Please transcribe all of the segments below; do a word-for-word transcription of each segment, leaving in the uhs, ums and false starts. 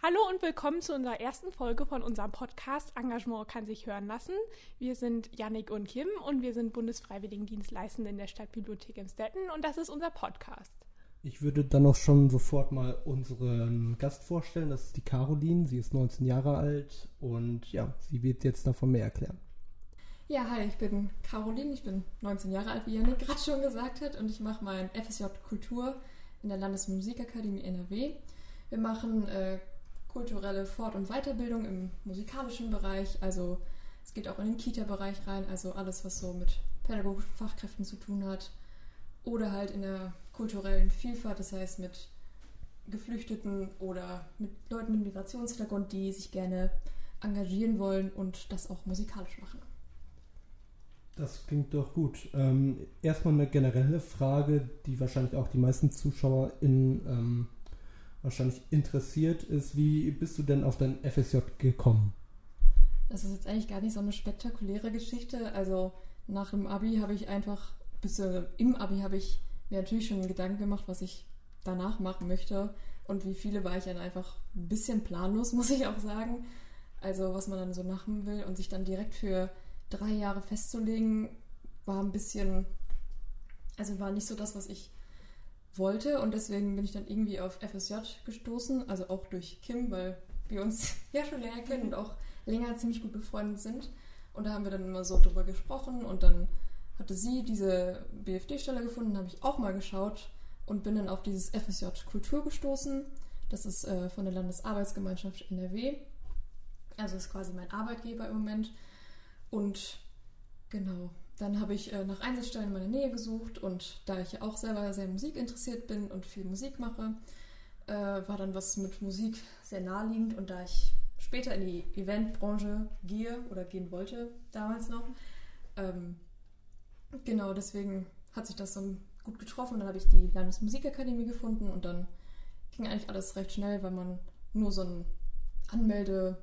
Hallo und willkommen zu unserer ersten Folge von unserem Podcast Engagement kann sich hören lassen. Wir sind Jannik und Kim und wir sind Bundesfreiwilligendienstleistende in der Stadtbibliothek Emstetten und das ist unser Podcast. Ich würde dann auch schon sofort mal unseren Gast vorstellen. Das ist die Caroline. Sie ist neunzehn Jahre alt und ja, sie wird jetzt davon mehr erklären. Ja, hi, ich bin Caroline. Ich bin neunzehn Jahre alt, wie Jannik gerade schon gesagt hat, und ich mache mein F S J Kultur in der Landesmusikakademie N R W. Wir machen äh, kulturelle Fort- und Weiterbildung im musikalischen Bereich, also es geht auch in den Kita-Bereich rein, also alles, was so mit pädagogischen Fachkräften zu tun hat, oder halt in der kulturellen Vielfalt, das heißt mit Geflüchteten oder mit Leuten mit Migrationshintergrund, die sich gerne engagieren wollen und das auch musikalisch machen. Das klingt doch gut. Ähm, erstmal eine generelle Frage, die wahrscheinlich auch die meisten ZuschauerInnen ähm, wahrscheinlich interessiert, ist, wie bist du denn auf dein F S J gekommen? Das ist jetzt eigentlich gar nicht so eine spektakuläre Geschichte. Also nach dem Abi habe ich einfach, bis äh, im Abi habe ich mir natürlich schon Gedanken gemacht, was ich danach machen möchte. Und wie viele war ich dann einfach ein bisschen planlos, muss ich auch sagen. Also was man dann so machen will und sich dann direkt für drei Jahre festzulegen, war ein bisschen, also war nicht so das, was ich wollte, und deswegen bin ich dann irgendwie auf F S J gestoßen, also auch durch Kim, weil wir uns ja schon länger kennen und auch länger ziemlich gut befreundet sind, und da haben wir dann immer so drüber gesprochen und dann hatte sie diese B F D-Stelle gefunden, habe ich auch mal geschaut und bin dann auf dieses F S J Kultur gestoßen. Das ist äh, von der Landesarbeitsgemeinschaft N R W, also ist quasi mein Arbeitgeber im Moment, und genau, dann habe ich äh, nach Einsatzstellen in meiner Nähe gesucht, und da ich ja auch selber sehr musikinteressiert bin und viel Musik mache, äh, war dann was mit Musik sehr naheliegend, und da ich später in die Eventbranche gehe oder gehen wollte, damals noch, ähm, genau, deswegen hat sich das so gut getroffen. Dann habe ich die Landesmusikakademie gefunden und dann ging eigentlich alles recht schnell, weil man nur so ein Anmelde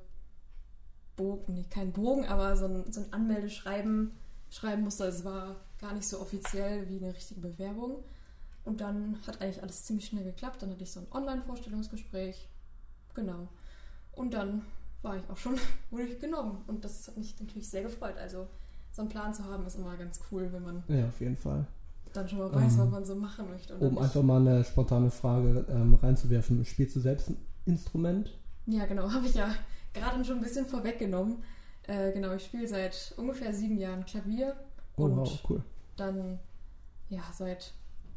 Bogen, nee, kein Bogen, aber so ein, so ein Anmeldeschreiben schreiben musste. Also es war gar nicht so offiziell wie eine richtige Bewerbung. Und dann hat eigentlich alles ziemlich schnell geklappt. Dann hatte ich so ein Online-Vorstellungsgespräch. Genau. Und dann war ich auch schon, wurde ich genommen. Und das hat mich natürlich sehr gefreut. Also so einen Plan zu haben, ist immer ganz cool, wenn man Ja, auf jeden Fall. dann schon mal weiß, ähm, was man so machen möchte. Um einfach mal eine spontane Frage ähm, reinzuwerfen. Spielst du selbst ein Instrument? Ja, genau. Habe ich ja gerade schon ein bisschen vorweggenommen. Äh, genau, ich spiele seit ungefähr sieben Jahren Klavier. Oh, und wow, cool. dann ja seit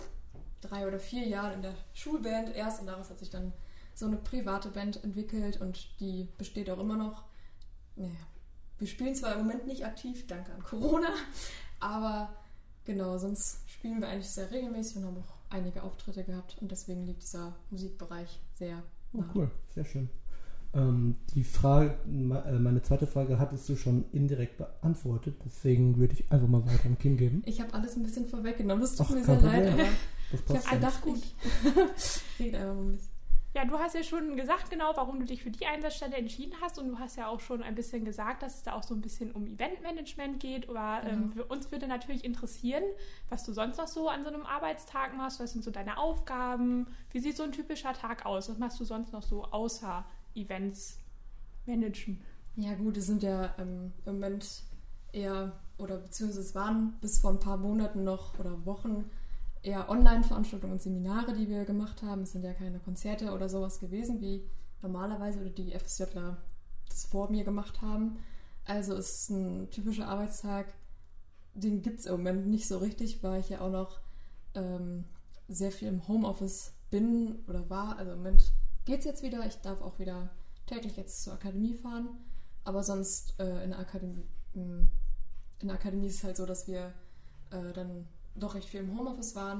drei oder vier Jahren in der Schulband erst, und daraus hat sich dann so eine private Band entwickelt und die besteht auch immer noch. Naja, wir spielen zwar im Moment nicht aktiv, danke an Corona, aber genau, sonst spielen wir eigentlich sehr regelmäßig und haben auch einige Auftritte gehabt, und deswegen liegt dieser Musikbereich sehr Oh, nah. cool, sehr schön. Ähm, die Frage, meine zweite Frage hattest du schon indirekt beantwortet, deswegen würde ich einfach mal weiter an Kim geben. Ich habe alles ein bisschen vorweggenommen, das tut Ach, mir sehr kein leid, Problem. aber Das ich passt habe schon. gedacht, gut. Ich rede einfach mal ein bisschen. Ja, du hast ja schon gesagt genau, warum du dich für die Einsatzstelle entschieden hast, und du hast ja auch schon ein bisschen gesagt, dass es da auch so ein bisschen um Eventmanagement geht, aber Genau. ähm, für uns würde natürlich interessieren, was du sonst noch so an so einem Arbeitstag machst, was sind so deine Aufgaben, wie sieht so ein typischer Tag aus, was machst du sonst noch so außer Events managen? Ja gut, es sind ja ähm, im Moment eher, oder beziehungsweise es waren bis vor ein paar Monaten noch oder Wochen eher Online-Veranstaltungen und Seminare, die wir gemacht haben. Es sind ja keine Konzerte oder sowas gewesen, wie normalerweise oder die FSJler das vor mir gemacht haben. Also es ist ein typischer Arbeitstag, den gibt es im Moment nicht so richtig, weil ich ja auch noch ähm, sehr viel im Homeoffice bin oder war. Also im Moment geht es jetzt wieder. Ich darf auch wieder täglich jetzt zur Akademie fahren, aber sonst äh, in der Akademie in der Akademie ist es halt so, dass wir äh, dann doch recht viel im Homeoffice waren.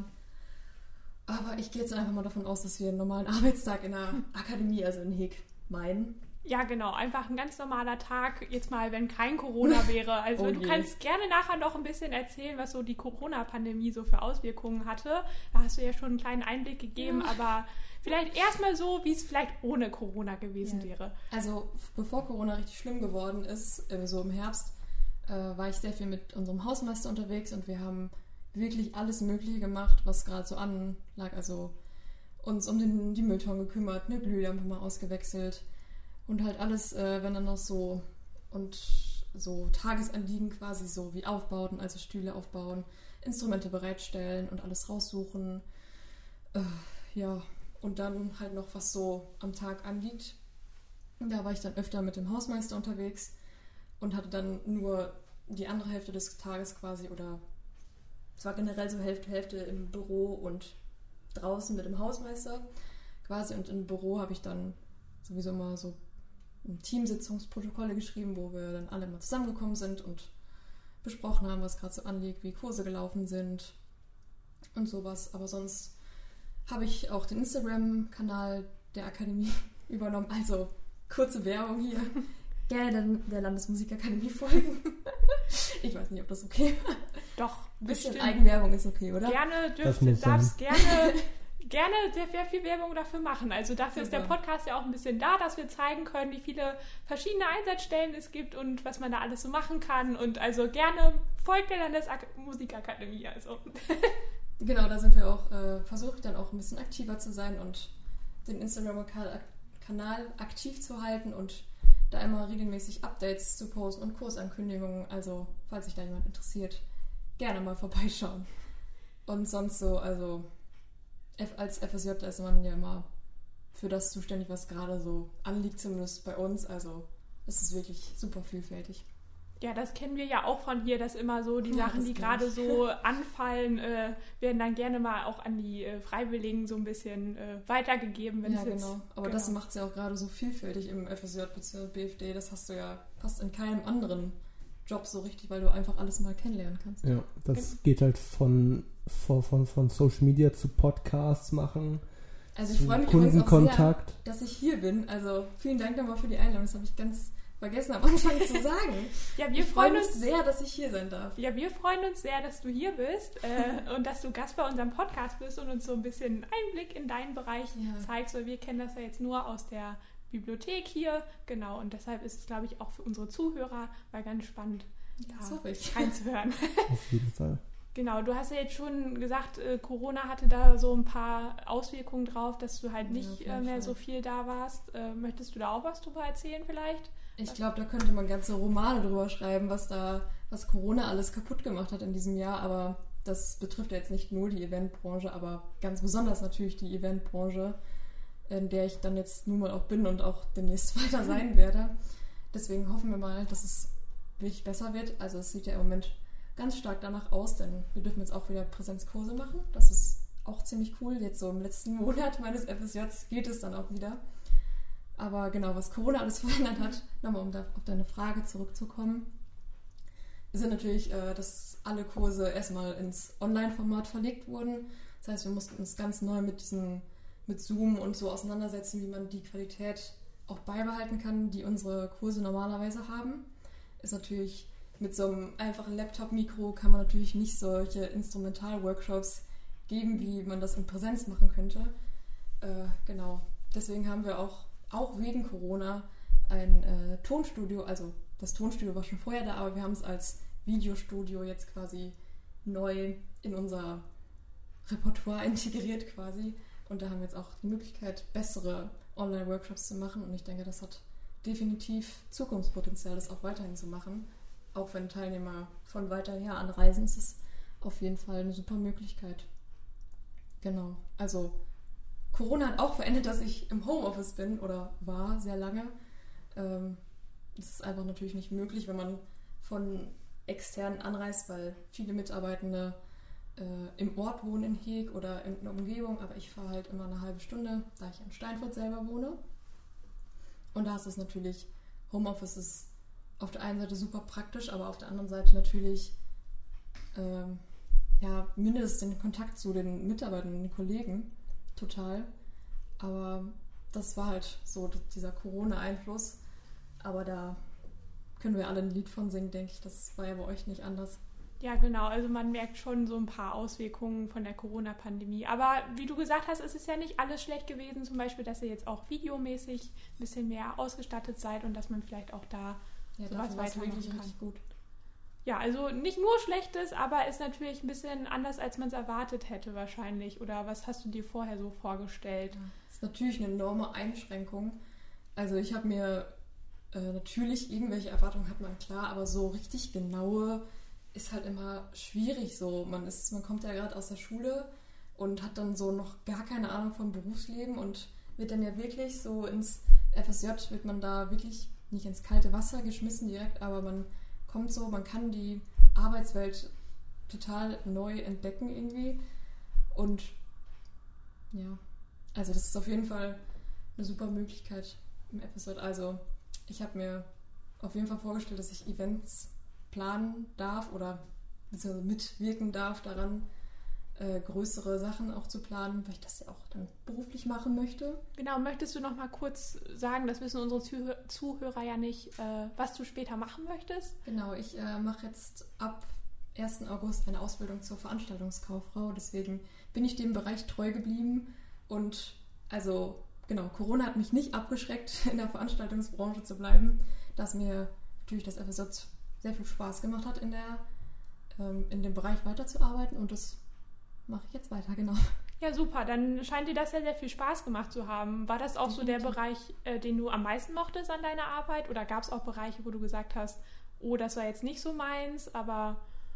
Aber ich gehe jetzt einfach mal davon aus, dass wir einen normalen Arbeitstag in der Akademie, also in Heg, meinen. Ja, genau, einfach ein ganz normaler Tag, jetzt mal, wenn kein Corona wäre. Also Oh du je. kannst gerne nachher noch ein bisschen erzählen, was so die Corona-Pandemie so für Auswirkungen hatte. Da hast du ja schon einen kleinen Einblick gegeben, Ja. aber vielleicht erstmal so, wie es vielleicht ohne Corona gewesen Ja. wäre. Also bevor Corona richtig schlimm geworden ist, äh, so im Herbst, äh, war ich sehr viel mit unserem Hausmeister unterwegs, und wir haben wirklich alles Mögliche gemacht, was gerade so anlag. Also uns um den, die Mülltonnen gekümmert, eine Glühlampe mal ausgewechselt, Und halt alles, äh, wenn dann noch so und so Tagesanliegen quasi so wie Aufbauten, also Stühle aufbauen, Instrumente bereitstellen und alles raussuchen. Äh, ja, und dann halt noch was so am Tag anliegt. Da war ich dann öfter mit dem Hausmeister unterwegs und hatte dann nur die andere Hälfte des Tages quasi oder es war generell so Hälfte, Hälfte im Büro und draußen mit dem Hausmeister quasi und im Büro habe ich dann sowieso immer so Teamsitzungsprotokolle geschrieben, wo wir dann alle mal zusammengekommen sind und besprochen haben, was gerade so anliegt, wie Kurse gelaufen sind und sowas. Aber sonst habe ich auch den Instagram-Kanal der Akademie übernommen. Also kurze Werbung hier. Gerne der Landesmusikakademie folgen. Ich weiß nicht, ob das okay war. Doch, ein bisschen bestimmt. Eigenwerbung ist okay, oder? Gerne dürfte, darfst gerne, gerne sehr, sehr viel Werbung dafür machen. Also dafür Super. Ist der Podcast ja auch ein bisschen da, dass wir zeigen können, wie viele verschiedene Einsatzstellen es gibt und was man da alles so machen kann. Und also gerne folgt der Landesmusikakademie. Also. Genau, da sind wir auch, äh, versuche ich dann auch ein bisschen aktiver zu sein und den Instagram-Kanal aktiv zu halten und da immer regelmäßig Updates zu posten und Kursankündigungen. Also, falls sich da jemand interessiert, gerne mal vorbeischauen. Und sonst so, also als F S J ist man ja immer für das zuständig, was gerade so anliegt, zumindest bei uns. Also, es ist wirklich super vielfältig. Ja, das kennen wir ja auch von hier, dass immer so die Ja, Sachen, das die kenn gerade ich. so anfallen, äh, werden dann gerne mal auch an die äh, Freiwilligen so ein bisschen äh, weitergegeben. Wenn Ja, es jetzt, genau. Aber genau. das macht es ja auch gerade so vielfältig im F S J bzw. B F D. Das hast du ja fast in keinem anderen Job so richtig, weil du einfach alles mal kennenlernen kannst. Ja, das geht halt von, von, von, von Social Media zu Podcasts machen, Also ich zu freue mich übrigens auch sehr, Kundenkontakt. dass ich hier bin. Also vielen Dank nochmal für die Einladung. Das habe ich ganz vergessen am Anfang zu sagen. Ja, wir Ich freue freuen mich uns sehr, dass ich hier sein darf. Ja, wir freuen uns sehr, dass du hier bist äh, und dass du Gast bei unserem Podcast bist und uns so ein bisschen Einblick in deinen Bereich Ja. zeigst, weil wir kennen das ja jetzt nur aus der Bibliothek hier. Genau, und deshalb ist es, glaube ich, auch für unsere Zuhörer mal ganz spannend, Das da hoffe ich. reinzuhören. Auf jeden Fall. Genau, du hast ja jetzt schon gesagt, äh, Corona hatte da so ein paar Auswirkungen drauf, dass du halt Ja, nicht auf jeden äh, mehr Fall. so viel da warst. Äh, möchtest du da auch was drüber erzählen vielleicht? Ich glaube, da könnte man ganze Romane drüber schreiben, was da, was Corona alles kaputt gemacht hat in diesem Jahr. Aber das betrifft ja jetzt nicht nur die Eventbranche, aber ganz besonders natürlich die Eventbranche, in der ich dann jetzt nun mal auch bin und auch demnächst weiter sein werde. Deswegen hoffen wir mal, dass es wirklich besser wird. Also es sieht ja im Moment ganz stark danach aus, denn wir dürfen jetzt auch wieder Präsenzkurse machen. Das ist auch ziemlich cool. Jetzt so im letzten Monat meines F S Js geht es dann auch wieder. Aber genau, was Corona alles verändert hat, nochmal um da auf deine Frage zurückzukommen, sind natürlich, äh, dass alle Kurse erstmal ins Online-Format verlegt wurden. Das heißt, wir mussten uns ganz neu mit diesem, mit Zoom und so auseinandersetzen, wie man die Qualität auch beibehalten kann, die unsere Kurse normalerweise haben. Ist natürlich mit so einem einfachen Laptop-Mikro kann man natürlich nicht solche Instrumental-Workshops geben, wie man das in Präsenz machen könnte. Äh, genau. Deswegen haben wir auch, auch wegen Corona ein äh, Tonstudio, also das Tonstudio war schon vorher da, aber wir haben es als Videostudio jetzt quasi neu in unser Repertoire integriert quasi. Und da haben wir jetzt auch die Möglichkeit, bessere Online-Workshops zu machen. Und ich denke, das hat definitiv Zukunftspotenzial, das auch weiterhin zu machen. Auch wenn Teilnehmer von weiter her anreisen, ist es auf jeden Fall eine super Möglichkeit. Genau. Also Corona hat auch verändert, dass ich im Homeoffice bin oder war sehr lange. Ähm, das ist einfach natürlich nicht möglich, wenn man von extern anreist, weil viele Mitarbeitende äh, im Ort wohnen in Heg oder in der Umgebung, aber ich fahre halt immer eine halbe Stunde, da ich in Steinfurt selber wohne. Und da ist es natürlich, Homeoffice ist auf der einen Seite super praktisch, aber auf der anderen Seite natürlich ähm, ja, mindestens den Kontakt zu den Mitarbeitern und den Kollegen total. Aber das war halt so dieser Corona-Einfluss. Aber da können wir alle ein Lied von singen, denke ich. Das war ja bei euch nicht anders. Ja, genau. Also man merkt schon so ein paar Auswirkungen von der Corona-Pandemie. Aber wie du gesagt hast, es ist ja nicht alles schlecht gewesen. Zum Beispiel, dass ihr jetzt auch videomäßig ein bisschen mehr ausgestattet seid und dass man vielleicht auch da Ja, sowas dafür war es weitermachen wirklich kann. richtig gut. Ja, also nicht nur Schlechtes, aber ist natürlich ein bisschen anders, als man es erwartet hätte wahrscheinlich. Oder was hast du dir vorher so vorgestellt? Ja, das ist natürlich eine enorme Einschränkung. Also ich habe mir äh, natürlich irgendwelche Erwartungen hat man klar, aber so richtig genaue ist halt immer schwierig so. Man ist, man kommt ja gerade aus der Schule und hat dann so noch gar keine Ahnung vom Berufsleben und wird dann ja wirklich so ins F S J, wird man da wirklich nicht ins kalte Wasser geschmissen direkt, aber man kommt so, man kann die Arbeitswelt total neu entdecken irgendwie und ja, also das ist auf jeden Fall eine super Möglichkeit im F S J. Also ich habe mir auf jeden Fall vorgestellt, dass ich Events planen darf oder beziehungsweise mitwirken darf daran, äh, größere Sachen auch zu planen, weil ich das ja auch dann beruflich machen möchte. Genau, möchtest du noch mal kurz sagen, das wissen unsere Zuhör- Zuhörer ja nicht, äh, was du später machen möchtest? Genau, ich äh, mache jetzt ab ersten August eine Ausbildung zur Veranstaltungskauffrau, deswegen bin ich dem Bereich treu geblieben und also genau, Corona hat mich nicht abgeschreckt, in der Veranstaltungsbranche zu bleiben, dass mir natürlich das F S J sehr viel Spaß gemacht hat, in, der, ähm, in dem Bereich weiterzuarbeiten und das mache ich jetzt weiter, genau. Ja, super. Dann scheint dir das ja sehr viel Spaß gemacht zu haben. War das auch so der Bereich, äh, den du am meisten mochtest an deiner Arbeit? Oder gab es auch Bereiche, wo du gesagt hast, oh, das war jetzt nicht so meins, aber...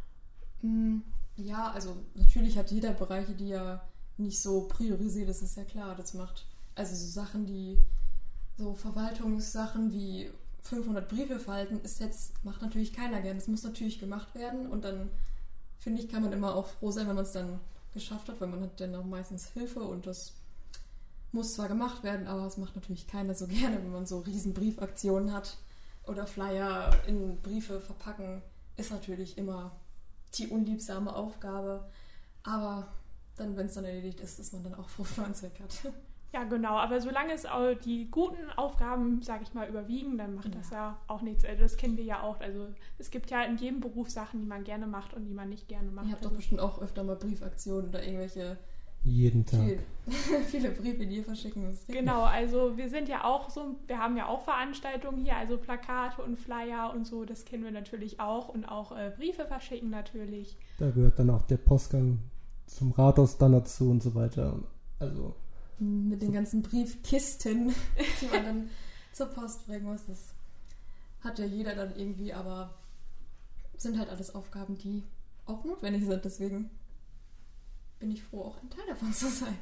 Ja, also natürlich hat jeder Bereiche, die ja nicht so priorisiert, das ist ja klar. Das macht also so Sachen, die so Verwaltungssachen wie fünfhundert Briefe falten, ist jetzt, macht natürlich keiner gern. Das muss natürlich gemacht werden und dann finde ich, kann man immer auch froh sein, wenn man es dann geschafft hat, weil man hat dann auch meistens Hilfe und das muss zwar gemacht werden, aber es macht natürlich keiner so gerne, wenn man so riesen Briefaktionen hat oder Flyer in Briefe verpacken, ist natürlich immer die unliebsame Aufgabe, aber dann, wenn es dann erledigt ist, ist man dann auch froh, wenn man es weg hat. Ja, genau, aber solange es auch die guten Aufgaben, sage ich mal, überwiegen, dann macht ja. das ja auch nichts. Also das kennen wir ja auch. Also es gibt ja in jedem Beruf Sachen, die man gerne macht und die man nicht gerne macht. Ihr habt also doch bestimmt auch öfter mal Briefaktionen oder irgendwelche... Jeden Tag. Viel, viele Briefe, die ihr verschicken müsst. Genau, also wir sind ja auch so, wir haben ja auch Veranstaltungen hier, also Plakate und Flyer und so, das kennen wir natürlich auch und auch äh, Briefe verschicken natürlich. Da gehört dann auch der Postgang zum Rathaus dann dazu und so weiter. Also... Mit den ganzen Briefkisten, die man dann zur Post bringen muss. Das hat ja jeder dann irgendwie, aber sind halt alles Aufgaben, die auch notwendig sind. Deswegen bin ich froh, auch ein Teil davon zu sein.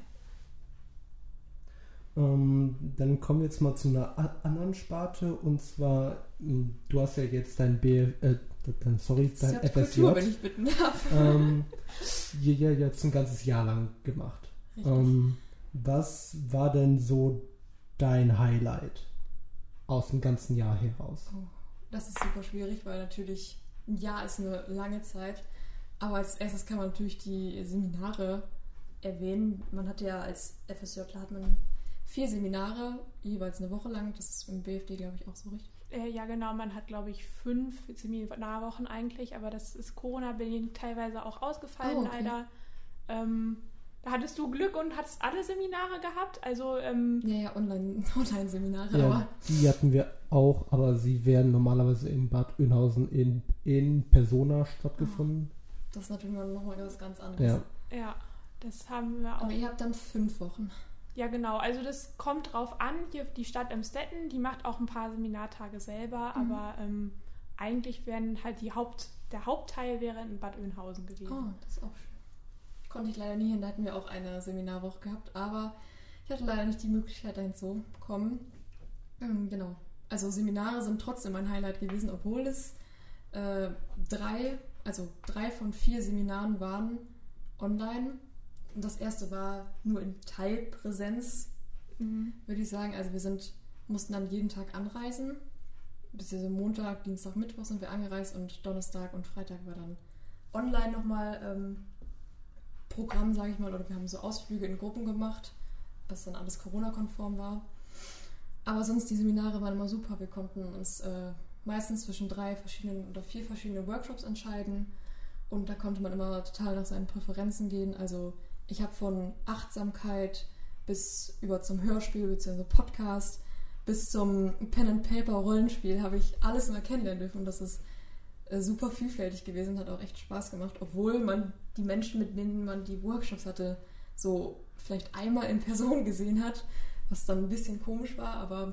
Ähm, dann kommen wir jetzt mal zu einer a- anderen Sparte und zwar, m, du hast ja jetzt dein B, äh, dein, sorry, dein F S J, Kultur, wenn ich bitten darf. ähm, ja, ja, jetzt ein ganzes Jahr lang gemacht. Ähm, was war denn so dein Highlight aus dem ganzen Jahr heraus? Oh, das ist super schwierig, weil natürlich ein Jahr ist eine lange Zeit. Aber als erstes kann man natürlich die Seminare erwähnen. Man hat ja als F S J hat man vier Seminare, jeweils eine Woche lang. Das ist im B F D, glaube ich, auch so richtig. Äh, ja, genau. Man hat, glaube ich, fünf Seminarwochen eigentlich, aber das ist Corona-bedingt teilweise auch ausgefallen, oh, okay. leider. Ähm, Da hattest du Glück und hattest alle Seminare gehabt? Also, ähm ja, ja, Online, Online-Seminare. Ja, aber die hatten wir auch, aber sie werden normalerweise in Bad Oeynhausen in, in Persona stattgefunden. Das ist natürlich nochmal was ganz anderes. Ja. ja, das haben wir auch. Aber ihr habt dann fünf Wochen. Ja, genau. Also das kommt drauf an. Hier die Stadt Emstetten, die macht auch ein paar Seminartage selber, Mhm. aber ähm, eigentlich wären halt die Haupt, der Hauptteil wäre in Bad Oeynhausen gewesen. Oh, das ist auch schön. Konnte ich leider nie hin, da hatten wir auch eine Seminarwoche gehabt, aber ich hatte leider nicht die Möglichkeit, dahin zu kommen. Mhm, genau. Also Seminare sind trotzdem ein Highlight gewesen, obwohl es äh, drei, also drei von vier Seminaren waren online. Und das erste war nur in Teilpräsenz, Mhm. würde ich sagen. Also wir sind, mussten dann jeden Tag anreisen. Bis Montag, Dienstag, Mittwoch sind wir angereist und Donnerstag und Freitag war dann online nochmal ähm, Programm, sage ich mal, oder wir haben so Ausflüge in Gruppen gemacht, was dann alles Corona-konform war. Aber sonst, die Seminare waren immer super. Wir konnten uns äh, meistens zwischen drei verschiedenen oder vier verschiedenen Workshops entscheiden und da konnte man immer total nach seinen Präferenzen gehen. Also ich habe von Achtsamkeit bis über zum Hörspiel bzw. Podcast bis zum Pen-and-Paper-Rollenspiel habe ich alles mal kennenlernen dürfen und das ist äh, super vielfältig gewesen und hat auch echt Spaß gemacht, obwohl man die Menschen, mit denen man die Workshops hatte, so vielleicht einmal in Person gesehen hat, was dann ein bisschen komisch war, aber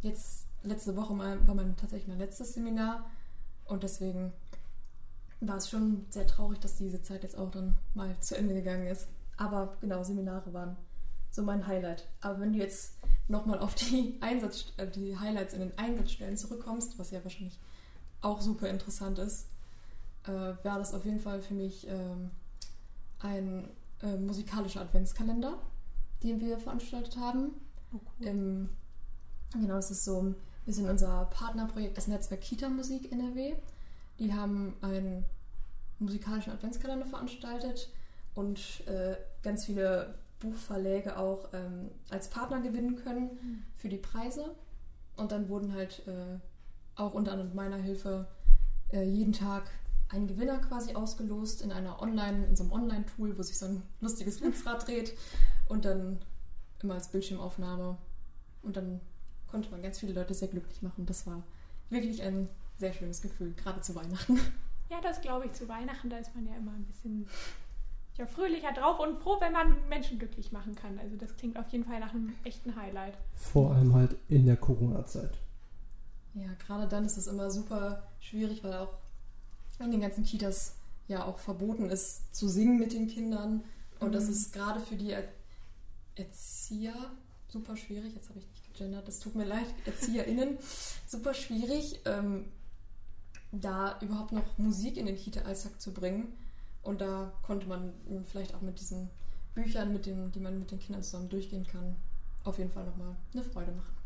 jetzt letzte Woche mal, war mein, tatsächlich mein letztes Seminar und deswegen war es schon sehr traurig, dass diese Zeit jetzt auch dann mal zu Ende gegangen ist. Aber genau, Seminare waren so mein Highlight. Aber wenn du jetzt nochmal auf die, Einsatz, äh, die Highlights in den Einsatzstellen zurückkommst, was ja wahrscheinlich auch super interessant ist, äh, wäre das auf jeden Fall für mich ähm, ein äh, musikalischer Adventskalender, den wir veranstaltet haben. Oh, cool. Im, genau, das ist so ein bisschen unser Partnerprojekt, das Netzwerk Kita Musik N R W. Die haben einen musikalischen Adventskalender veranstaltet und äh, ganz viele Buchverläge auch ähm, als Partner gewinnen können mhm. für die Preise. Und dann wurden halt äh, auch unter anderem mit meiner Hilfe äh, jeden Tag ein Gewinner quasi ausgelost in einer Online, in so einem Online-Tool, wo sich so ein lustiges Glücksrad dreht und dann immer als Bildschirmaufnahme. Und dann konnte man ganz viele Leute sehr glücklich machen. Das war wirklich ein sehr schönes Gefühl, gerade zu Weihnachten. Ja, das glaube ich, zu Weihnachten, da ist man ja immer ein bisschen ja, fröhlicher drauf und froh, wenn man Menschen glücklich machen kann. Also das klingt auf jeden Fall nach einem echten Highlight. Vor allem halt in der Corona-Zeit. Ja, gerade dann ist es immer super schwierig, weil auch in den ganzen Kitas ja auch verboten ist, zu singen mit den Kindern. Und mhm. das ist gerade für die er- Erzieher super schwierig. Jetzt habe ich nicht gegendert, das tut mir leid. ErzieherInnen, super schwierig, ähm, da überhaupt noch Musik in den Kita-Alltag zu bringen. Und da konnte man vielleicht auch mit diesen Büchern, mit denen, die man mit den Kindern zusammen durchgehen kann, auf jeden Fall nochmal eine Freude machen.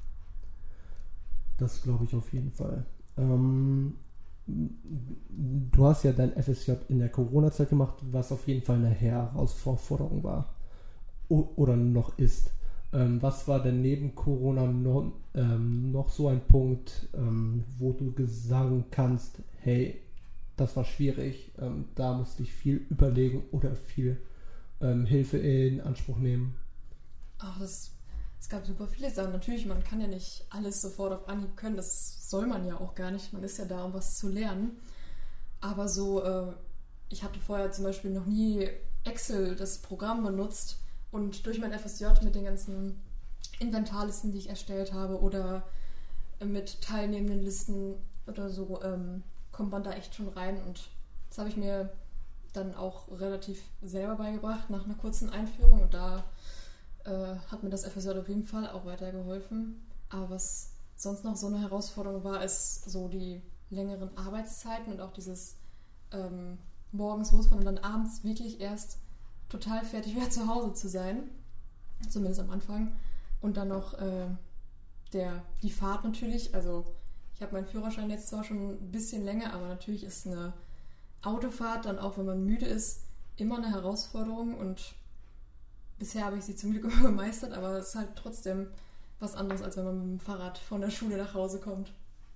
Das glaube ich auf jeden Fall. Ähm, du hast ja dein F S J in der Corona-Zeit gemacht, was auf jeden Fall eine Herausforderung war. O- oder noch ist. Ähm, was war denn neben Corona noch, ähm, noch so ein Punkt, ähm, wo du sagen kannst, hey, das war schwierig, ähm, da musste ich viel überlegen oder viel ähm, Hilfe in Anspruch nehmen? Ach, das, es gab super viele Sachen. Natürlich, man kann ja nicht alles sofort auf Anhieb können, das soll man ja auch gar nicht. Man ist ja da, um was zu lernen. Aber so, äh, ich hatte vorher zum Beispiel noch nie Excel, das Programm, benutzt. Und durch mein F S J mit den ganzen Inventarlisten, die ich erstellt habe, oder mit teilnehmenden Listen oder so, ähm, kommt man da echt schon rein. Und das habe ich mir dann auch relativ selber beigebracht nach einer kurzen Einführung. Und da äh, hat mir das F S J auf jeden Fall auch weitergeholfen. Aber was sonst noch so eine Herausforderung war, ist so die längeren Arbeitszeiten und auch dieses ähm, morgens losfahren und dann abends wirklich erst total fertig wieder zu Hause zu sein, zumindest am Anfang. Und dann noch äh, der, die Fahrt natürlich, also ich habe meinen Führerschein jetzt zwar schon ein bisschen länger, aber natürlich ist eine Autofahrt dann auch, wenn man müde ist, immer eine Herausforderung und bisher habe ich sie zum Glück immer gemeistert, aber es ist halt trotzdem was anderes, als wenn man mit dem Fahrrad von der Schule nach Hause kommt.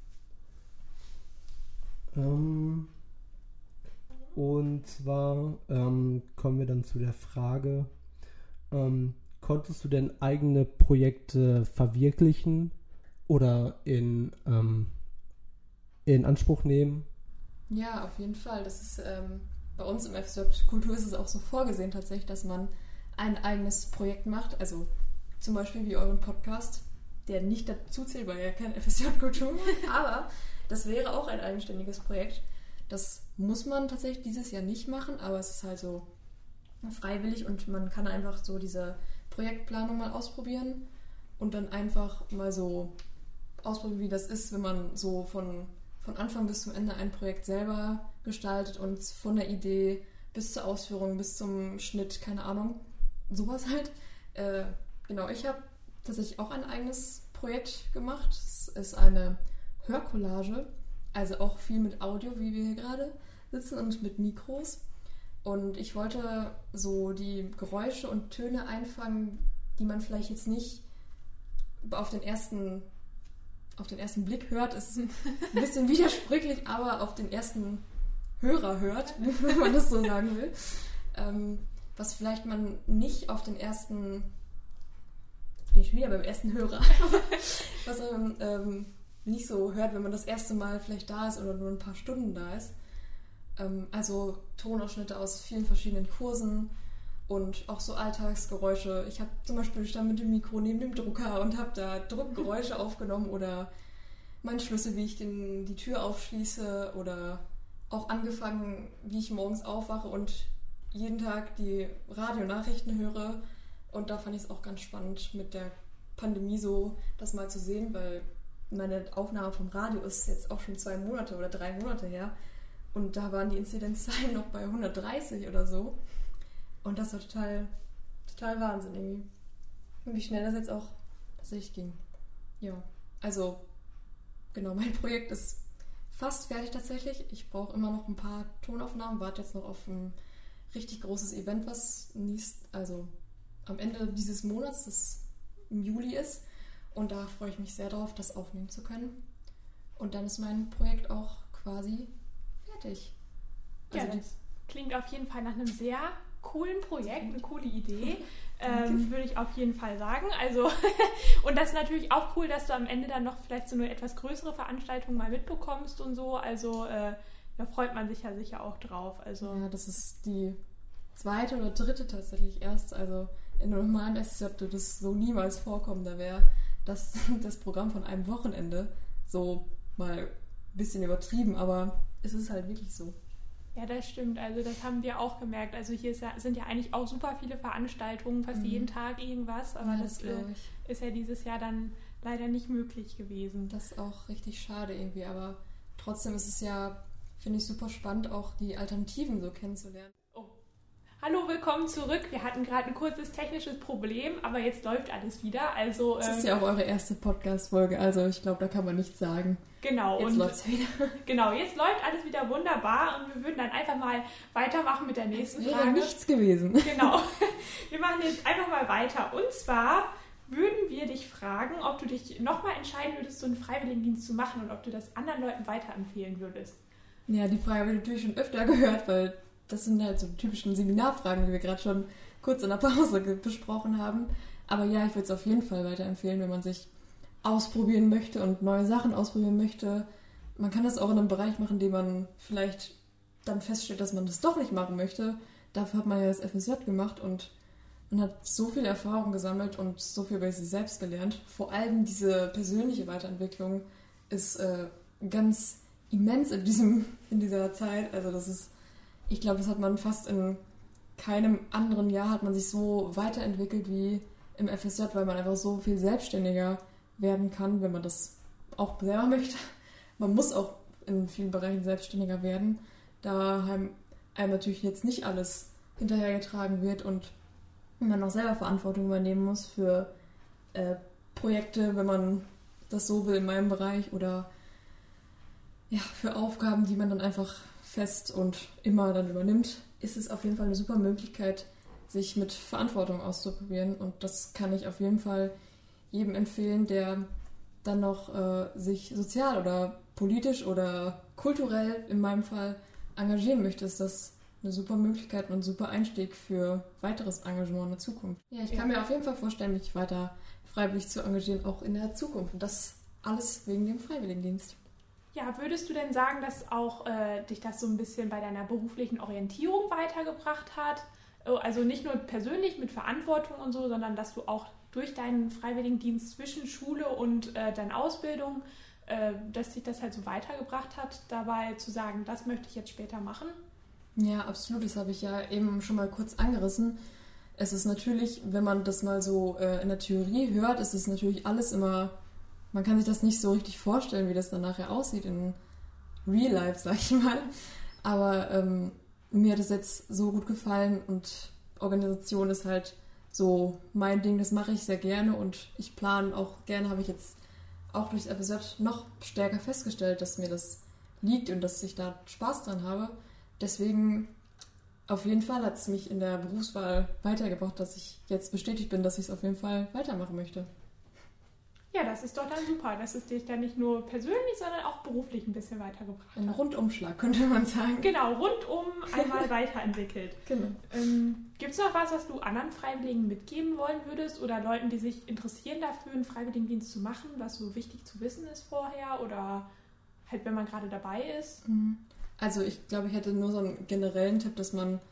Ähm... Und zwar ähm, kommen wir dann zu der Frage, ähm, konntest du denn eigene Projekte verwirklichen oder in, ähm, in Anspruch nehmen? Ja, auf jeden Fall. Das ist ähm, bei uns im F S J Kultur ist es auch so vorgesehen tatsächlich, dass man ein eigenes Projekt macht, also zum Beispiel wie euren Podcast, der nicht dazu zählt, weil er kein F S J Kultur macht, aber das wäre auch ein eigenständiges Projekt. Das muss man tatsächlich dieses Jahr nicht machen, aber es ist halt so freiwillig und man kann einfach so diese Projektplanung mal ausprobieren und dann einfach mal so ausprobieren, wie das ist, wenn man so von, von Anfang bis zum Ende ein Projekt selber gestaltet und von der Idee bis zur Ausführung, bis zum Schnitt, keine Ahnung, sowas halt. Äh, genau, ich habe tatsächlich auch ein eigenes Projekt gemacht. Es ist eine Hörcollage. Also auch viel mit Audio, wie wir hier gerade sitzen, und mit Mikros. Und ich wollte so die Geräusche und Töne einfangen, die man vielleicht jetzt nicht auf den ersten, auf den ersten Blick hört. Ist ein bisschen widersprüchlich, aber auf den ersten Hörer hört, wenn man das so sagen will. Ähm, was vielleicht man nicht auf den ersten, bin ich wieder beim ersten Hörer, was man ähm, nicht so hört, wenn man das erste Mal vielleicht da ist oder nur ein paar Stunden da ist. Ähm, also Tonausschnitte aus vielen verschiedenen Kursen und auch so Alltagsgeräusche. Ich habe zum Beispiel stand mit dem Mikro neben dem Drucker und habe da Druckgeräusche aufgenommen oder meine Schlüssel, wie ich den, die Tür aufschließe oder auch angefangen, wie ich morgens aufwache und jeden Tag die Radionachrichten höre. Und da fand ich es auch ganz spannend mit der Pandemie so das mal zu sehen, weil meine Aufnahme vom Radio ist jetzt auch schon zwei Monate oder drei Monate her. Und da waren die Inzidenzzahlen noch bei hundertdreißig oder so. Und das war total, total Wahnsinn irgendwie. Und wie schnell das jetzt auch tatsächlich ging. Ja, also genau, mein Projekt ist fast fertig tatsächlich. Ich brauche immer noch ein paar Tonaufnahmen, warte jetzt noch auf ein richtig großes Event, was nächst, also am Ende dieses Monats, das im Juli ist. Und da freue ich mich sehr drauf, das aufnehmen zu können. Und dann ist mein Projekt auch quasi fertig. Ja, Also das klingt auf jeden Fall nach einem sehr coolen Projekt, eine coole Idee, ähm, würde ich auf jeden Fall sagen. Also und das ist natürlich auch cool, dass du am Ende dann noch vielleicht so eine etwas größere Veranstaltung mal mitbekommst und so. Also äh, da freut man sich ja sicher auch drauf. Also ja, das ist die zweite oder dritte tatsächlich erst. Also in einem normalen S S J würde das so niemals vorkommen. Da wäre das, das Programm von einem Wochenende so mal ein bisschen übertrieben, aber es ist halt wirklich so. Ja, das stimmt. Also das haben wir auch gemerkt. Also hier ist ja, sind ja eigentlich auch super viele Veranstaltungen, fast mhm. jeden Tag irgendwas. Aber ja, das, das äh, ist ja dieses Jahr dann leider nicht möglich gewesen. Das ist auch richtig schade irgendwie. Aber trotzdem ist es ja, finde ich, super spannend, auch die Alternativen so kennenzulernen. Oh. Hallo, willkommen zurück. Wir hatten gerade ein kurzes technisches Problem, aber jetzt läuft alles wieder. Also, das ähm, ist ja auch eure erste Podcast-Folge, also ich glaube, da kann man nichts sagen. Genau. Jetzt läuft es wieder. Genau, jetzt läuft alles wieder wunderbar und wir würden dann einfach mal weitermachen mit der nächsten wäre Frage. Nichts gewesen. Genau. Wir machen jetzt einfach mal weiter. Und zwar würden wir dich fragen, ob du dich nochmal entscheiden würdest, so einen Freiwilligendienst zu machen und ob du das anderen Leuten weiterempfehlen würdest. Ja, die Frage habe ich natürlich schon öfter gehört, weil das sind halt so typischen Seminarfragen, die wir gerade schon kurz in der Pause besprochen haben. Aber ja, ich würde es auf jeden Fall weiterempfehlen, wenn man sich ausprobieren möchte und neue Sachen ausprobieren möchte. Man kann das auch in einem Bereich machen, den man vielleicht dann feststellt, dass man das doch nicht machen möchte. Dafür hat man ja das F S J gemacht und man hat so viel Erfahrung gesammelt und so viel über sich selbst gelernt. Vor allem diese persönliche Weiterentwicklung ist äh, ganz immens in, diesem, in dieser Zeit. Also das ist, ich glaube, das hat man fast in keinem anderen Jahr hat man sich so weiterentwickelt wie im F S J, weil man einfach so viel selbstständiger werden kann, wenn man das auch selber möchte. Man muss auch in vielen Bereichen selbstständiger werden, da einem, einem natürlich jetzt nicht alles hinterhergetragen wird und man auch selber Verantwortung übernehmen muss für äh, Projekte, wenn man das so will in meinem Bereich oder ja, für Aufgaben, die man dann einfach fest und immer dann übernimmt, ist es auf jeden Fall eine super Möglichkeit, sich mit Verantwortung auszuprobieren und das kann ich auf jeden Fall jedem empfehlen, der dann noch äh, sich sozial oder politisch oder kulturell in meinem Fall engagieren möchte, ist das eine super Möglichkeit und ein super Einstieg für weiteres Engagement in der Zukunft. Ja, ich kann ja. mir auf jeden Fall vorstellen, mich weiter freiwillig zu engagieren, auch in der Zukunft. Und das alles wegen dem Freiwilligendienst. Ja, würdest du denn sagen, dass auch äh, dich das so ein bisschen bei deiner beruflichen Orientierung weitergebracht hat? Also nicht nur persönlich mit Verantwortung und so, sondern dass du auch durch deinen Freiwilligendienst zwischen Schule und äh, deiner Ausbildung, äh, dass dich das halt so weitergebracht hat, dabei zu sagen, das möchte ich jetzt später machen? Ja, absolut. Das habe ich ja eben schon mal kurz angerissen. Es ist natürlich, wenn man das mal so äh, in der Theorie hört, ist es natürlich alles immer, man kann sich das nicht so richtig vorstellen, wie das dann nachher aussieht in Real Life, sag ich mal. Aber ähm, mir hat es jetzt so gut gefallen und Organisation ist halt so mein Ding, das mache ich sehr gerne und ich plane auch gerne, habe ich jetzt auch durch das F S J noch stärker festgestellt, dass mir das liegt und dass ich da Spaß dran habe. Deswegen auf jeden Fall hat es mich in der Berufswahl weitergebracht, dass ich jetzt bestätigt bin, dass ich es auf jeden Fall weitermachen möchte. Ja, das ist doch dann super, dass es dich dann nicht nur persönlich, sondern auch beruflich ein bisschen weitergebracht hat. Ein Rundumschlag, könnte man sagen. Genau, rundum einmal weiterentwickelt. Genau. Ähm, gibt es noch was, was du anderen Freiwilligen mitgeben wollen würdest oder Leuten, die sich interessieren dafür, einen Freiwilligendienst zu machen, was so wichtig zu wissen ist vorher oder halt, wenn man gerade dabei ist? Also ich glaube, ich hätte nur so einen generellen Tipp, dass man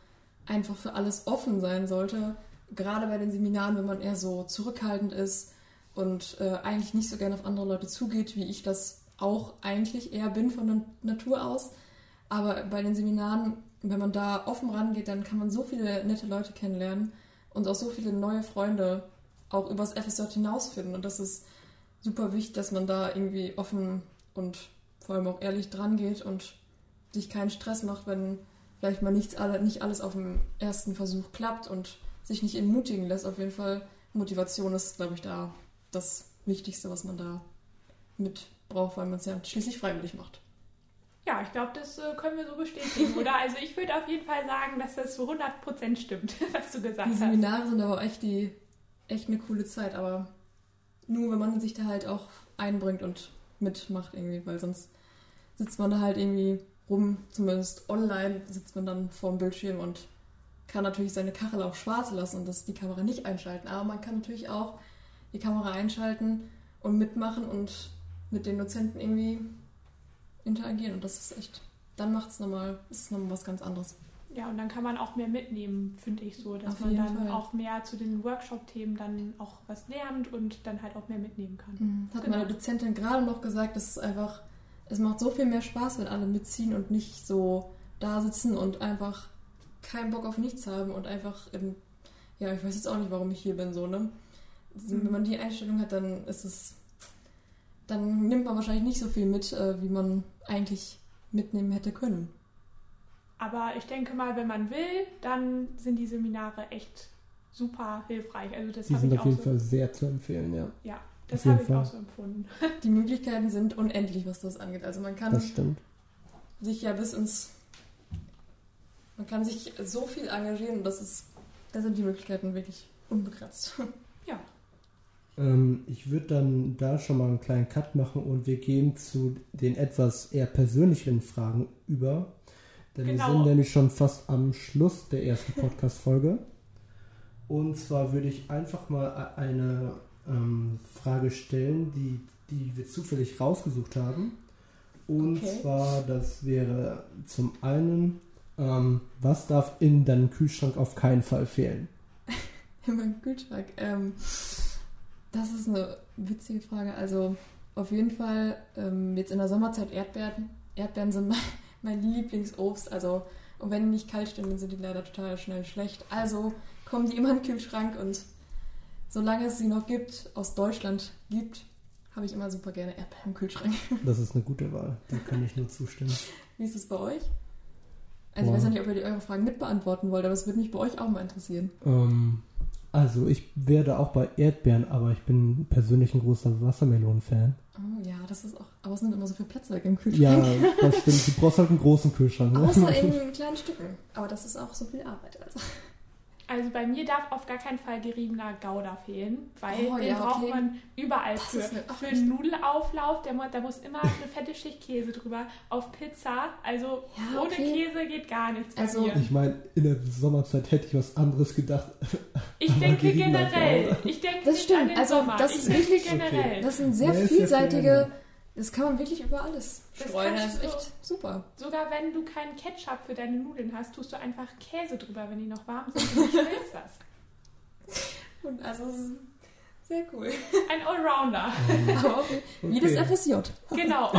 einfach für alles offen sein sollte. Gerade bei den Seminaren, wenn man eher so zurückhaltend ist und äh, eigentlich nicht so gerne auf andere Leute zugeht, wie ich das auch eigentlich eher bin von der Natur aus. Aber bei den Seminaren, wenn man da offen rangeht, dann kann man so viele nette Leute kennenlernen und auch so viele neue Freunde auch übers F S J hinausfinden. Und das ist super wichtig, dass man da irgendwie offen und vor allem auch ehrlich dran geht und sich keinen Stress macht, wenn vielleicht mal nichts, nicht alles auf dem ersten Versuch klappt und sich nicht entmutigen lässt. Auf jeden Fall Motivation ist, glaube ich, da das Wichtigste, was man da mit braucht, weil man es ja schließlich freiwillig macht. Ja, ich glaube, das äh, können wir so bestätigen, oder? Also ich würde auf jeden Fall sagen, dass das zu hundert Prozent stimmt, was du gesagt Die hast. Seminare sind aber echt, die, echt eine coole Zeit, aber nur wenn man sich da halt auch einbringt und mitmacht irgendwie, weil sonst sitzt man da halt irgendwie rum, zumindest online sitzt man dann vor dem Bildschirm und kann natürlich seine Kachel auch schwarz lassen und das die Kamera nicht einschalten. Aber man kann natürlich auch die Kamera einschalten und mitmachen und mit den Dozenten irgendwie interagieren. Und das ist echt, dann macht es nochmal, ist es nochmal was ganz anderes. Ja, und dann kann man auch mehr mitnehmen, finde ich so, dass Auf man jeden dann Fall. auch mehr zu den Workshop-Themen dann auch was lernt und dann halt auch mehr mitnehmen kann. Mhm. Hat Genau. meine Dozentin gerade noch gesagt, dass es einfach, es macht so viel mehr Spaß, wenn alle mitziehen und nicht so da sitzen und einfach keinen Bock auf nichts haben und einfach, in, ja, ich weiß jetzt auch nicht, warum ich hier bin, so, ne? Mhm. Wenn man die Einstellung hat, dann ist es, dann nimmt man wahrscheinlich nicht so viel mit, äh, wie man eigentlich mitnehmen hätte können. Aber ich denke mal, wenn man will, dann sind die Seminare echt super hilfreich. Also das Die habe sind ich auf auch jeden so, Fall sehr zu empfehlen, ja. ja, das auf jeden habe ich Fall. auch so empfunden. Die Möglichkeiten sind unendlich, was das angeht. Also man kann Das stimmt. sich ja bis ins, man kann sich so viel engagieren und das ist, da sind die Möglichkeiten wirklich unbegrenzt. Ja, Ähm, ich würde dann da schon mal einen kleinen Cut machen und wir gehen zu den etwas eher persönlicheren Fragen über. Denn Genau. wir sind nämlich schon fast am Schluss der ersten Podcast-Folge. Und zwar würde ich einfach mal eine ähm, Frage stellen, die, die wir zufällig rausgesucht haben. Und Okay. zwar, das wäre zum einen, ähm, was darf in deinem Kühlschrank auf keinen Fall fehlen? In meinem Kühlschrank. Ähm, das ist eine witzige Frage. Also auf jeden Fall ähm, jetzt in der Sommerzeit Erdbeeren. Erdbeeren sind mein, mein Lieblingsobst. Also und wenn die nicht kalt stehen, dann sind die leider total schnell schlecht. Also kommen die immer in den Kühlschrank und solange es sie noch gibt, aus Deutschland gibt, habe ich immer super gerne Erdbeeren im Kühlschrank. Das ist eine gute Wahl, da kann ich nur zustimmen. Wie ist es bei euch? Also Wow. ich weiß ja nicht, ob ihr die eure Fragen mitbeantworten wollt, aber es würde mich bei euch auch mal interessieren. Ähm, also ich werde auch bei Erdbeeren, aber ich bin persönlich ein großer Wassermelonen-Fan. Oh ja, das ist auch. Aber es nimmt immer so viel Platz weg im Ja, Kühlschrank. das stimmt. Du brauchst halt einen großen Kühlschrank. Ne? Außer in kleinen Stücken. Aber das ist auch so viel Arbeit. Also. also bei mir darf auf gar keinen Fall geriebener Gouda fehlen, weil Oh, den ja, braucht okay. man überall Das für. ist ja auch Für echt- einen Nudelauflauf, der, mu- da muss immer eine fette Schicht Käse drüber. Auf Pizza, also Ja, ohne okay. Käse geht gar nichts bei Also- mir. Ich meine, in der Sommerzeit hätte ich was anderes gedacht. Ich Aber denke geriebener generell. Gouda. Ich denke Das nicht stimmt, an den also Sommer. das ich ist denke wirklich- generell. Das sind sehr Ja, ist ja vielseitige. fair, Das kann man wirklich über alles Das streuen. Das kannst ist du- echt super. Sogar wenn du keinen Ketchup für deine Nudeln hast, tust du einfach Käse drüber, wenn die noch warm sind und du schmilzt das. Und also es ist sehr cool. Ein Allrounder. Aber auch wie das Okay. F S J. Genau.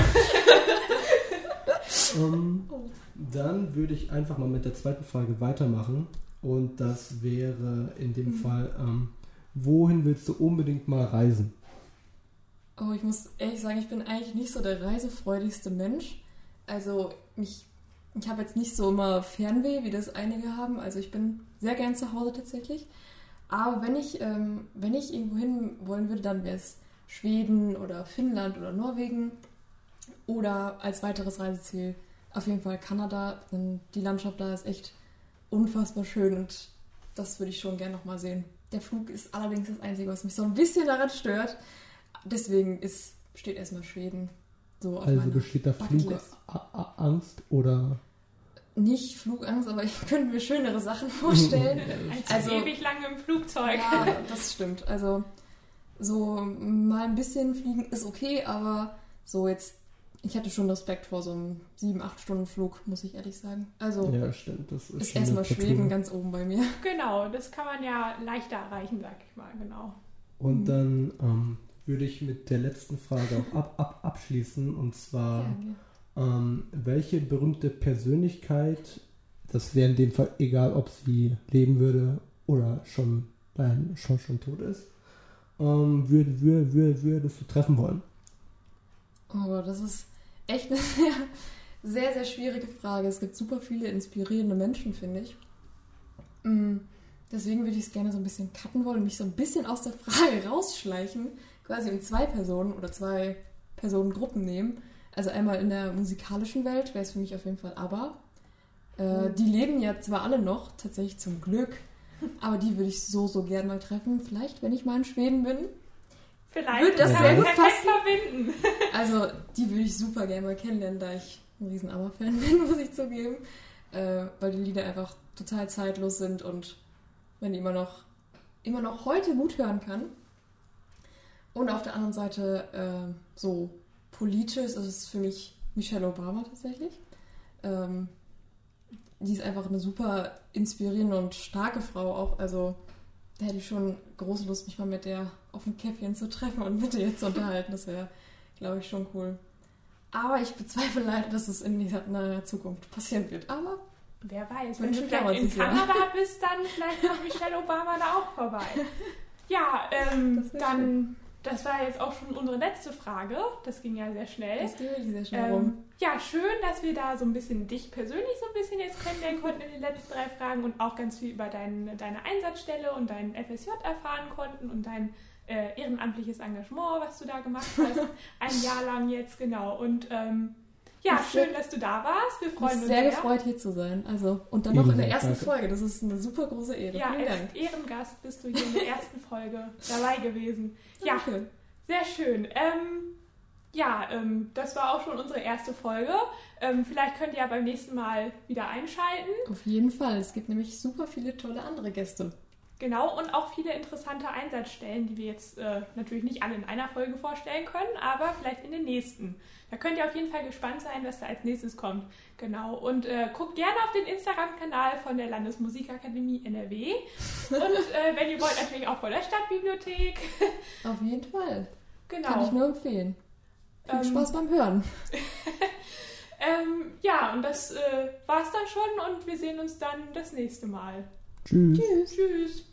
Ähm, Oh. dann würde ich einfach mal mit der zweiten Frage weitermachen. Und das wäre in dem Mhm. Fall, ähm, wohin willst du unbedingt mal reisen? Oh, ich muss ehrlich sagen, ich bin eigentlich nicht so der reisefreudigste Mensch. Also mich, ich habe jetzt nicht so immer Fernweh, wie das einige haben. Also ich bin sehr gern zu Hause tatsächlich. Aber wenn ich, ähm, wenn ich irgendwo hin wollen würde, dann wäre es Schweden oder Finnland oder Norwegen. Oder als weiteres Reiseziel auf jeden Fall Kanada. Denn die Landschaft da ist echt unfassbar schön und das würde ich schon gern nochmal sehen. Der Flug ist allerdings das Einzige, was mich so ein bisschen daran stört. Deswegen ist, steht erstmal Schweden so auf Also meiner besteht da Bucketlist. Flugangst oder? Nicht Flugangst, aber ich könnte mir schönere Sachen vorstellen. Als Also- ewig lange im Flugzeug. Ja, das stimmt. Also so mal ein bisschen fliegen ist okay, aber so jetzt ich hatte schon Respekt vor so einem sieben, acht Stunden Flug, muss ich ehrlich sagen. Also Ja, stimmt. Das ist, ist schon erstmal eine Tortur. Schweden ganz oben bei mir. Genau, das kann man ja leichter erreichen, sag ich mal, genau. Und Mhm. dann ähm, würde ich mit der letzten Frage auch ab, ab, abschließen. Und zwar, Ja, ähm, welche berühmte Persönlichkeit, das wäre in dem Fall egal, ob sie leben würde oder schon, nein, schon, schon tot ist, ähm, würd, würd, würd, würdest du treffen wollen? oh Gott, das ist echt eine sehr, sehr, sehr schwierige Frage. Es gibt super viele inspirierende Menschen, finde ich. Mm, Deswegen würde ich es gerne so ein bisschen cutten wollen, mich so ein bisschen aus der Frage rausschleichen, quasi in zwei Personen oder zwei Personengruppen nehmen. Also einmal in der musikalischen Welt wäre es für mich auf jeden Fall ABBA. Äh, die leben ja zwar alle noch, tatsächlich zum Glück, aber die würde ich so, so gern mal treffen. Vielleicht, wenn ich mal in Schweden bin. Vielleicht Wird das kann sehr man gut perfekt passen? verbinden. Also die würde ich super gerne mal kennenlernen, da ich ein riesen ABBA-Fan bin, muss ich zugeben. Äh, weil die Lieder einfach total zeitlos sind und man die immer noch, immer noch heute gut hören kann. Und auf der anderen Seite äh, so politisch ist es für mich Michelle Obama tatsächlich. Ähm, die ist einfach eine super inspirierende und starke Frau auch. Also da hätte ich schon große Lust, mich mal mit der auf ein Käffchen zu treffen und mit ihr zu unterhalten. Das wäre, glaube ich, schon cool. Aber ich bezweifle leider, dass es in naher Zukunft passieren wird. Aber Wer weiß, wenn Wünschen du wir vielleicht uns in ja. Kanada bist, dann vielleicht kommt Michelle Obama da auch vorbei. Ja, ähm, Das wär dann, schön. das war jetzt auch schon unsere letzte Frage. Das ging ja sehr schnell. das geht wirklich sehr schnell rum. Ähm, ja, schön, dass wir da so ein bisschen dich persönlich so ein bisschen jetzt kennenlernen konnten in den letzten drei Fragen und auch ganz viel über dein, deine Einsatzstelle und dein F S J erfahren konnten und dein äh, ehrenamtliches Engagement, was du da gemacht hast. Ein Jahr lang jetzt, genau. Und ähm, ja, Das schön, wird- dass du da warst. Wir Ich freuen bin uns sehr sehr. gefreut, hier zu sein. Also, und dann noch in der Ebenso, ersten danke. Folge. Das ist eine super große Ehre. Ja, Vielen als Dank. Ehrengast bist du hier in der ersten Folge dabei gewesen. Ja, Danke. sehr schön. Ähm, ja, ähm, das war auch schon unsere erste Folge. Ähm, vielleicht könnt ihr ja beim nächsten Mal wieder einschalten. Auf jeden Fall. Es gibt nämlich super viele tolle andere Gäste. Genau, und auch viele interessante Einsatzstellen, die wir jetzt äh, natürlich nicht alle in einer Folge vorstellen können, aber vielleicht in den nächsten. Da könnt ihr auf jeden Fall gespannt sein, was da als nächstes kommt. Genau, und äh, guckt gerne auf den Instagram-Kanal von der Landesmusikakademie N R W. Und äh, wenn ihr wollt, natürlich auch von der Stadtbibliothek. Auf jeden Fall. Genau. Kann ich nur empfehlen. Viel Ähm, Spaß beim Hören. Ähm, ja, und das äh, war's dann schon und wir sehen uns dann das nächste Mal. Tschüss. Tschüss. Tschüss.